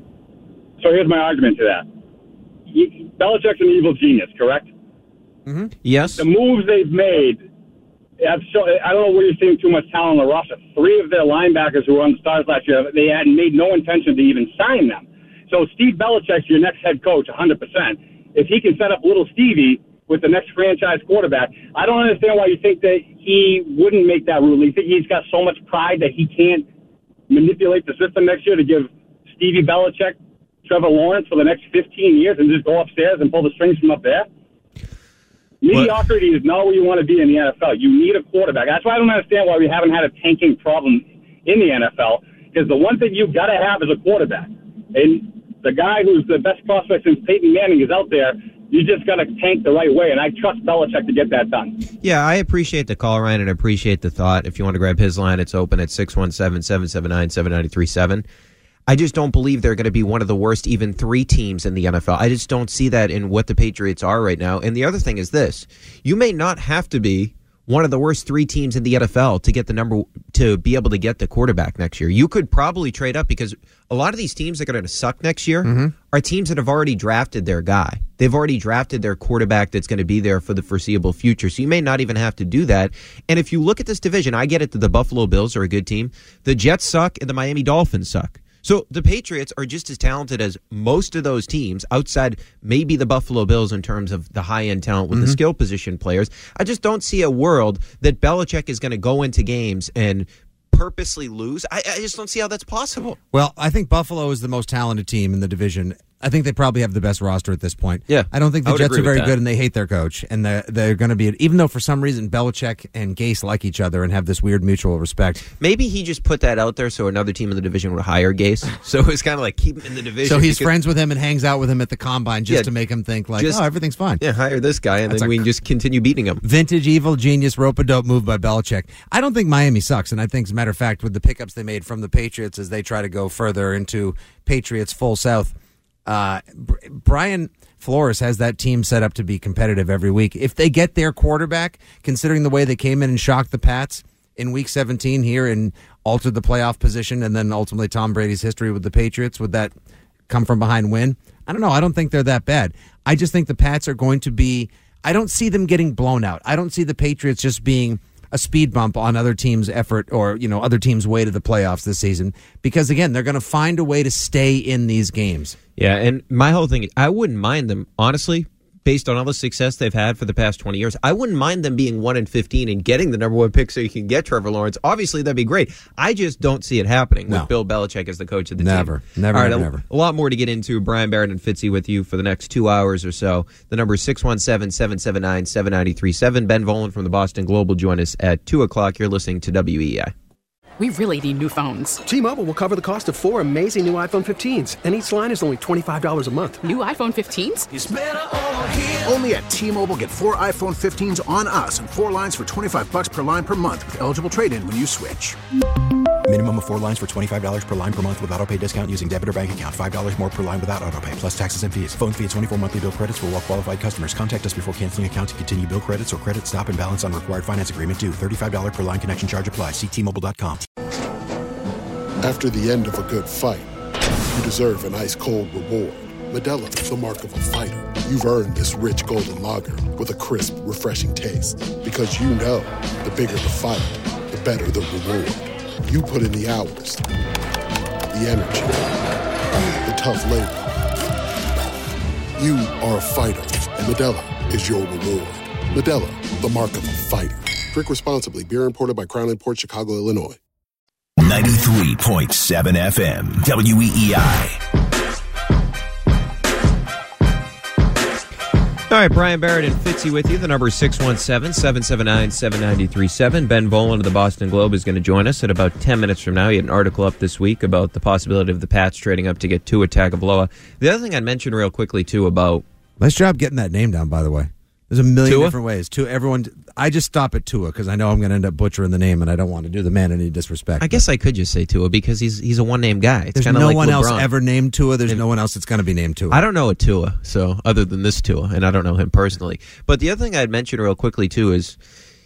So here's my argument to that. Belichick's an evil genius, correct? Mm-hmm. Yes. The moves they've made, I don't know where you're seeing too much talent on the roster. 3 of their linebackers who were on the Stars last year, they had made no intention to even sign them. So Steve Belichick's your next head coach, 100%. If he can set up little Stevie with the next franchise quarterback, I don't understand why you think that he wouldn't make that rule. You think he's got so much pride that he can't manipulate the system next year to give Stevie Belichick Trevor Lawrence for the next 15 years and just go upstairs and pull the strings from up there? Mediocrity is not where you want to be in the NFL. You need a quarterback. That's why I don't understand why we haven't had a tanking problem in the NFL, because the one thing you've got to have is a quarterback. And the guy who's the best prospect since Peyton Manning is out there. You just got to tank the right way, and I trust Belichick to get that done. Yeah, I appreciate the call, Ryan, and I appreciate the thought. If you want to grab his line, it's open at 617-779-7937. I just don't believe they're going to be one of the worst even 3 teams in the NFL. I just don't see that in what the Patriots are right now. And the other thing is this. You may not have to be one of the worst 3 teams in the NFL to get to be able to get the quarterback next year. You could probably trade up, because a lot of these teams that are going to suck next year are teams that have already drafted their guy. They've already drafted their quarterback that's going to be there for the foreseeable future. So you may not even have to do that. And if you look at this division, I get it that the Buffalo Bills are a good team. The Jets suck and the Miami Dolphins suck. So the Patriots are just as talented as most of those teams, outside maybe the Buffalo Bills in terms of the high-end talent with the skill position players. I just don't see a world that Belichick is going to go into games and purposely lose. I just don't see how that's possible. Well, I think Buffalo is the most talented team in the division. I think they probably have the best roster at this point. Yeah, I don't think the Jets are very good, and they hate their coach. And they're going to be, even though for some reason Belichick and Gase like each other and have this weird mutual respect. Maybe he just put that out there so another team in the division would hire Gase. So it's kind of like keep him in the division. So he's friends with him and hangs out with him at the combine just to make him think like, everything's fine. Yeah, hire this guy, and then we can just continue beating him. Vintage evil genius rope-a-dope move by Belichick. I don't think Miami sucks, and I think, as a matter of fact, with the pickups they made from the Patriots as they try to go further into Patriots full South, Brian Flores has that team set up to be competitive every week. If they get their quarterback, considering the way they came in and shocked the Pats in Week 17 here and altered the playoff position, and then ultimately Tom Brady's history with the Patriots, would that come from behind win? I don't know. I don't think they're that bad. I just think the Pats are going to be, I don't see them getting blown out. I don't see the Patriots just being a speed bump on other teams' effort or, other teams' way to the playoffs this season, because, again, they're going to find a way to stay in these games. Yeah, and my whole thing, I wouldn't mind them, honestly, based on all the success they've had for the past 20 years. I wouldn't mind them being 1-15 and getting the number 1 pick so you can get Trevor Lawrence. Obviously, that'd be great. I just don't see it happening with Bill Belichick as the coach of the team. Never. All right, a lot more to get into. Brian Barrett and Fitzy with you for the next 2 hours or so. The number is 617-779-7937. Ben Volen from the Boston Globe will join us at 2 o'clock. You're listening to WEI. We really need new phones. T-Mobile will cover the cost of 4 amazing new iPhone 15s, and each line is only $25 a month. New iPhone 15s? It's better over here. Only at T-Mobile, get 4 iPhone 15s on us and 4 lines for $25 per line per month with eligible trade-in when you switch. Minimum of 4 lines for $25 per line per month with autopay discount using debit or bank account. $5 more per line without autopay, plus taxes and fees. Phone fee at 24 monthly bill credits for well-qualified customers. Contact us before canceling account to continue bill credits or credit stop and balance on required finance agreement due. $35 per line connection charge applies. See T-Mobile.com. After the end of a good fight, you deserve an ice-cold reward. Modelo is the mark of a fighter. You've earned this rich golden lager with a crisp, refreshing taste. Because you know, the bigger the fight, the better the reward. You put in the hours, the energy, the tough labor. You are a fighter, and Modelo is your reward. Modelo, the mark of a fighter. Drink responsibly. Beer imported by Crown Imports, Chicago, Illinois. 93.7 FM, WEEI. All right, Brian Barrett and Fitzy with you. The number is 617-779-7937. Ben Volen of the Boston Globe is going to join us at about 10 minutes from now. He had an article up this week about the possibility of the Pats trading up to get Tua Tagovailoa. The other thing I'd mention real quickly, too, about Nice job getting that name down, by the way. There's a million Tua? different ways. I just stop at Tua because I know I'm going to end up butchering the name, and I don't want to do the man any disrespect. I guess I could just say Tua because he's a one-name guy. It's There's kind of no like one LeBron. else ever named Tua. There's no one else that's going to be named Tua. I don't know a Tua, so other than this Tua, and I don't know him personally. But the other thing I'd mention real quickly, too, is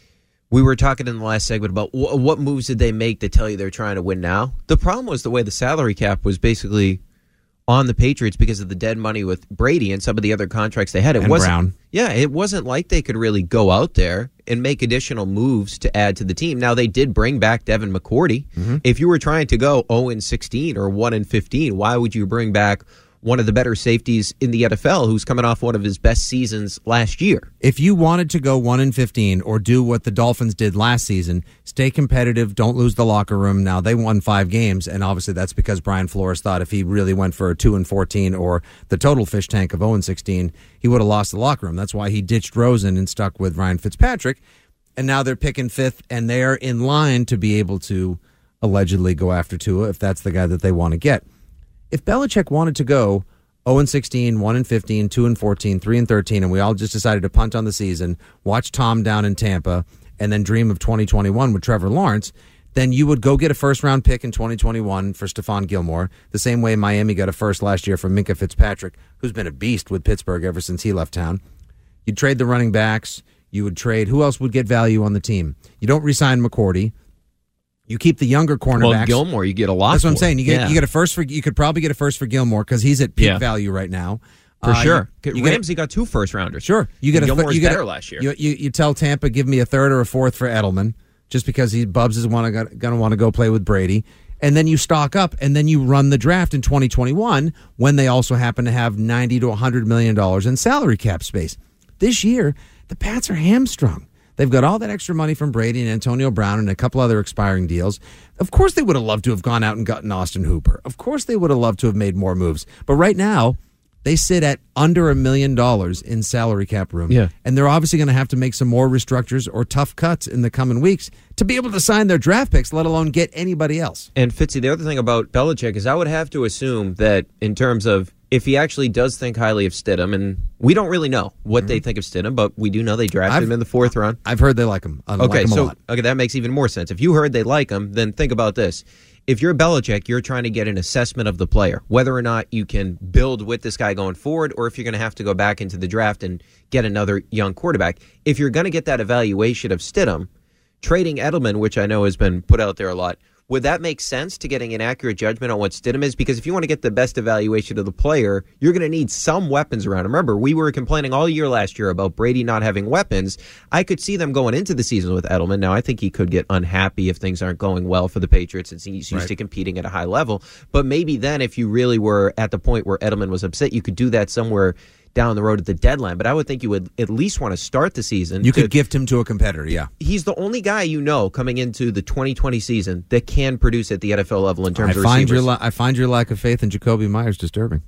we were talking in the last segment about what moves did they make to tell you they're trying to win now. The problem was the way the salary cap was basically on the Patriots because of the dead money with Brady and some of the other contracts they had. It wasn't Brown. Yeah, it wasn't like they could really go out there and make additional moves to add to the team. Now, they did bring back Devin McCourty. Mm-hmm. If you were trying to go 0-16 or 1-15, why would you bring back one of the better safeties in the NFL who's coming off one of his best seasons last year? If you wanted to go 1-15 or do what the Dolphins did last season, stay competitive, don't lose the locker room. Now, they won 5 games, and obviously that's because Brian Flores thought if he really went for a 2-14 or the total fish tank of 0-16, he would have lost the locker room. That's why he ditched Rosen and stuck with Ryan Fitzpatrick, and now they're picking 5th, and they're in line to be able to allegedly go after Tua if that's the guy that they want to get. If Belichick wanted to go 0-16, 1-15, 2-14, 3-13, and we all just decided to punt on the season, watch Tom down in Tampa, and then dream of 2021 with Trevor Lawrence, then you would go get a first-round pick in 2021 for Stephon Gilmore, the same way Miami got a first last year for Minkah Fitzpatrick, who's been a beast with Pittsburgh ever since he left town. You'd trade the running backs. You would trade. Who else would get value on the team? You don't re-sign McCourty. You keep the younger cornerbacks. Well, Gilmore, you get a lot. That's what I'm for. saying. You get a first for. You could probably get a first for Gilmore because he's at peak value right now. For sure. Ramsey got 2 first-rounders. Sure. You get Gilmore's you get better last year. You tell Tampa, give me a 3rd or a 4th for Edelman, just because Bubs is going to want to go play with Brady. And then you stock up, and then you run the draft in 2021 when they also happen to have $90 to $100 million in salary cap space. This year, the Pats are hamstrung. They've got all that extra money from Brady and Antonio Brown and a couple other expiring deals. Of course they would have loved to have gone out and gotten Austin Hooper. Of course they would have loved to have made more moves. But right now, they sit at under $1 million in salary cap room. Yeah. And they're obviously going to have to make some more restructures or tough cuts in the coming weeks to be able to sign their draft picks, let alone get anybody else. And Fitzy, the other thing about Belichick is I would have to assume that in terms of if he actually does think highly of Stidham, and we don't really know what they think of Stidham, but we do know they drafted him in the 4th round. I've heard they like him. Okay, a lot. Okay, that makes even more sense. If you heard they like him, then think about this. If you're Belichick, you're trying to get an assessment of the player, whether or not you can build with this guy going forward, or if you're going to have to go back into the draft and get another young quarterback. If you're going to get that evaluation of Stidham, trading Edelman, which I know has been put out there a lot, would that make sense to getting an accurate judgment on what Stidham is? Because if you want to get the best evaluation of the player, you're going to need some weapons around him. Remember, we were complaining all year last year about Brady not having weapons. I could see them going into the season with Edelman. Now, I think he could get unhappy if things aren't going well for the Patriots since he's used to competing at a high level. But maybe then if you really were at the point where Edelman was upset, you could do that somewhere down the road at the deadline. But I would think you would at least want to start the season. You could gift him to a competitor, yeah. He's the only guy coming into the 2020 season that can produce at the NFL level in terms of receivers. I find your lack of faith in Jacoby Myers disturbing.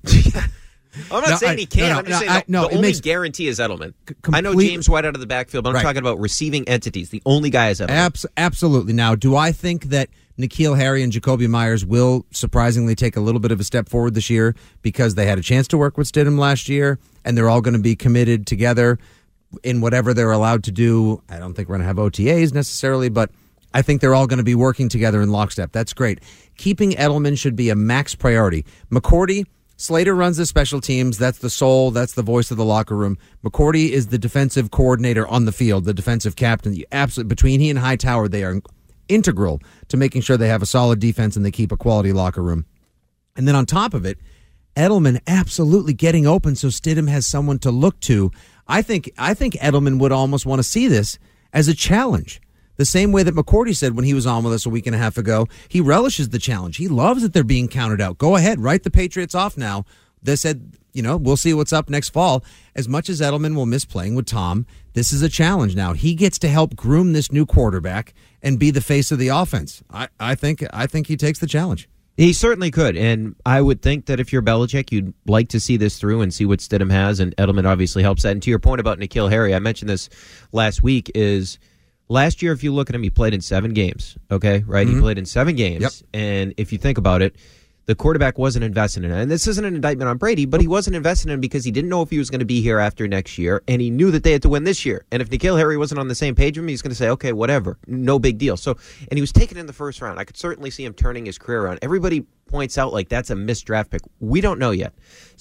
I'm not saying he can't. I'm just saying the only guarantee is Edelman. I know James White out of the backfield, but I'm talking about receiving entities. The only guy is Edelman. Absolutely. Now, do I think that N'Keal Harry and Jacoby Myers will surprisingly take a little bit of a step forward this year because they had a chance to work with Stidham last year, and they're all going to be committed together in whatever they're allowed to do? I don't think we're going to have OTAs necessarily, but I think they're all going to be working together in lockstep. That's great. Keeping Edelman should be a max priority. McCourty, Slater runs the special teams. That's the soul. That's the voice of the locker room. McCourty is the defensive coordinator on the field, the defensive captain. Between he and Hightower, they are integral to making sure they have a solid defense and they keep a quality locker room. And then on top of it, Edelman absolutely getting open so Stidham has someone to look to. I think Edelman would almost want to see this as a challenge. The same way that McCourty said when he was on with us a week and a half ago, he relishes the challenge. He loves that they're being counted out. Go ahead, write the Patriots off now. They said, we'll see what's up next fall. As much as Edelman will miss playing with Tom, this is a challenge now. He gets to help groom this new quarterback and be the face of the offense. I think he takes the challenge. He certainly could, and I would think that if you're Belichick, you'd like to see this through and see what Stidham has, and Edelman obviously helps that. And to your point about N'Keal Harry, I mentioned this last week, is last year, if you look at him, he played in 7 games, okay, right? Mm-hmm. He played in 7 games, and if you think about it, The quarterback wasn't invested in it. And this isn't an indictment on Brady, but he wasn't invested in it because he didn't know if he was going to be here after next year, and he knew that they had to win this year. And if N'Keal Harry wasn't on the same page with him, he's going to say, okay, whatever, no big deal. So, and he was taken in the first round. I could certainly see him turning his career around. Everybody points out like that's a missed draft pick. We don't know yet.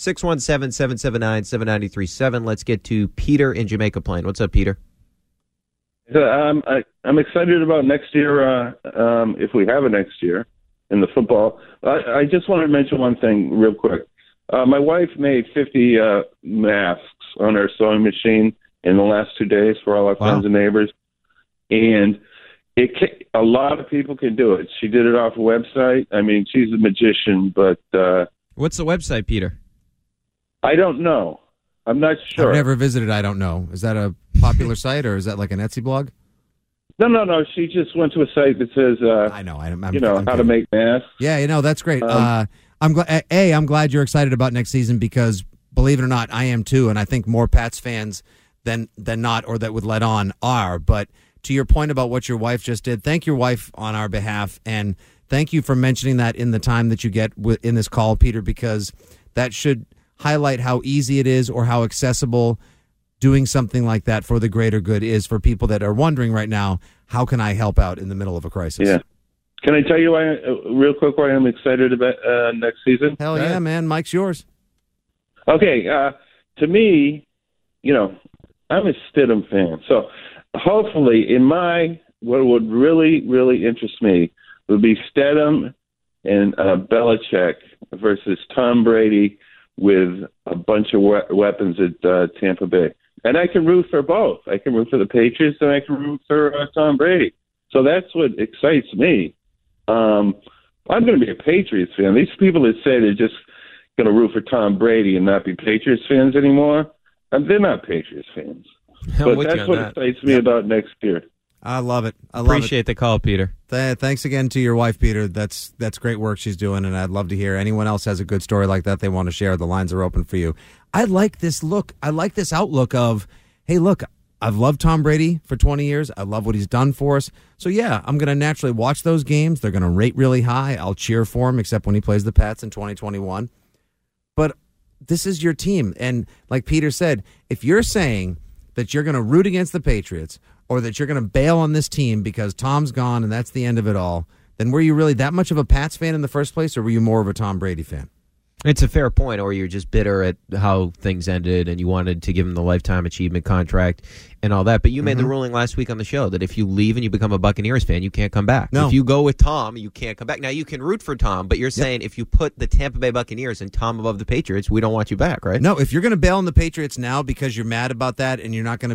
617-779-7937. Let's get to Peter in Jamaica Plain. What's up, Peter? I'm excited about next year, if we have a next year in the football. I just want to mention one thing real quick. My wife made 50 masks on her sewing machine in the last 2 days for all our friends and neighbors. And a lot of people can do it. She did it off a website. I mean, she's a magician, but... What's the website, Peter? I don't know. I'm not sure. I've never visited. I don't know. Is that a popular site, or is that like an Etsy blog? No. She just went to a site that says, I know. How to make masks. Yeah, that's great. I'm glad you're excited about next season because, believe it or not, I am too, and I think more Pats fans than not, or that would let on, are. But to your point about what your wife just did, thank your wife on our behalf, and thank you for mentioning that in the time that you get in this call, Peter, because that should highlight how easy it is or how accessible doing something like that for the greater good is for people that are wondering right now, how can I help out in the middle of a crisis? Yeah. Can I tell you real quick why I'm excited about next season? Hell yeah, man. Mike's yours. Okay. To me, I'm a Stidham fan. So hopefully what would really, really interest me would be Stidham and Belichick versus Tom Brady with a bunch of weapons at Tampa Bay. And I can root for both. I can root for the Patriots and I can root for Tom Brady. So that's what excites me. I'm going to be a Patriots fan. These people that say they're just going to root for Tom Brady and not be Patriots fans anymore, they're not Patriots fans. But that's what excites me about next year. I love it. Appreciate the call, Peter. Thanks again to your wife, Peter. That's great work she's doing, and I'd love to hear anyone else has a good story like that they want to share. The lines are open for you. I like this look. I like this outlook of, hey, look, I've loved Tom Brady for 20 years. I love what he's done for us. So, yeah, I'm going to naturally watch those games. They're going to rate really high. I'll cheer for him, except when he plays the Pats in 2021. But this is your team. And like Peter said, if you're saying that you're going to root against the Patriots or that you're going to bail on this team because Tom's gone and that's the end of it all, then were you really that much of a Pats fan in the first place, or were you more of a Tom Brady fan? It's a fair point, or you're just bitter at how things ended and you wanted to give him the lifetime achievement contract and all that. But you made the ruling last week on the show that if you leave and you become a Buccaneers fan, you can't come back. No. If you go with Tom, you can't come back. Now, you can root for Tom, but you're saying if you put the Tampa Bay Buccaneers and Tom above the Patriots, we don't want you back, right? No, if you're going to bail on the Patriots now because you're mad about that and you're not going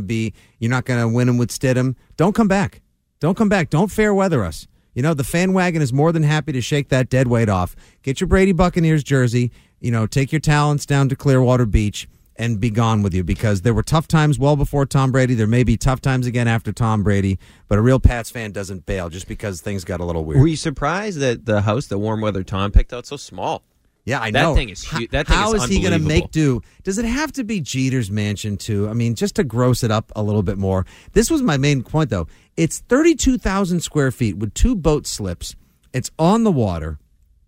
to win them with Stidham, don't come back. Don't come back. Don't fair weather us. The fan wagon is more than happy to shake that dead weight off. Get your Brady Buccaneers jersey. Take your talents down to Clearwater Beach and be gone with you, because there were tough times well before Tom Brady. There may be tough times again after Tom Brady, but a real Pats fan doesn't bail just because things got a little weird. Were you surprised that the house that Warm Weather Tom picked out so small? Yeah, I know. That thing is huge. How is he going to make do? Does it have to be Jeter's mansion too? I mean, just to gross it up a little bit more. This was my main point, though. It's 32,000 square feet with 2 boat slips. It's on the water.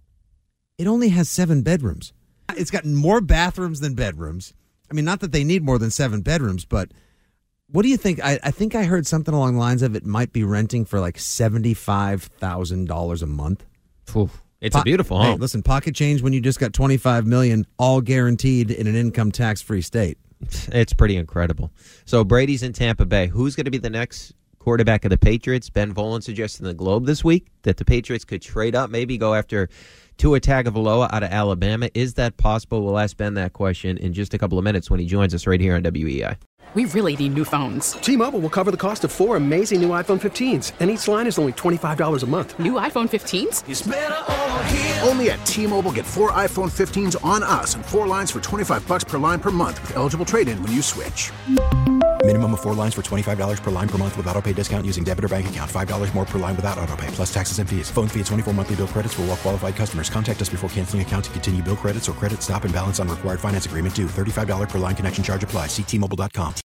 It only has 7 bedrooms. It's got more bathrooms than bedrooms. I mean, not that they need more than 7 bedrooms, but what do you think? I think I heard something along the lines of it might be renting for like $75,000 a month. Oof. It's a beautiful home. Hey, listen, pocket change when you just got $25 million, all guaranteed in an income tax-free state. It's pretty incredible. So Brady's in Tampa Bay. Who's going to be the next quarterback of the Patriots? Ben Volen suggested in the Globe this week that the Patriots could trade up, maybe go after Tua Tagovailoa out of Alabama. Is that possible? We'll ask Ben that question in just a couple of minutes when he joins us right here on WEI. We really need new phones. T-Mobile will cover the cost of 4 amazing new iPhone 15s, and each line is only $25 a month. New iPhone 15s? It's better over here. Only at T-Mobile, get 4 iPhone 15s on us and 4 lines for $25 per line per month with eligible trade-in when you switch. Minimum of 4 lines for $25 per line per month with autopay discount using debit or bank account. $5 more per line without autopay, plus taxes and fees. Phone fee at 24 monthly bill credits for well-qualified customers. Contact us before canceling account to continue bill credits or credit stop and balance on required finance agreement due. $35 per line connection charge applies. See T-Mobile.com.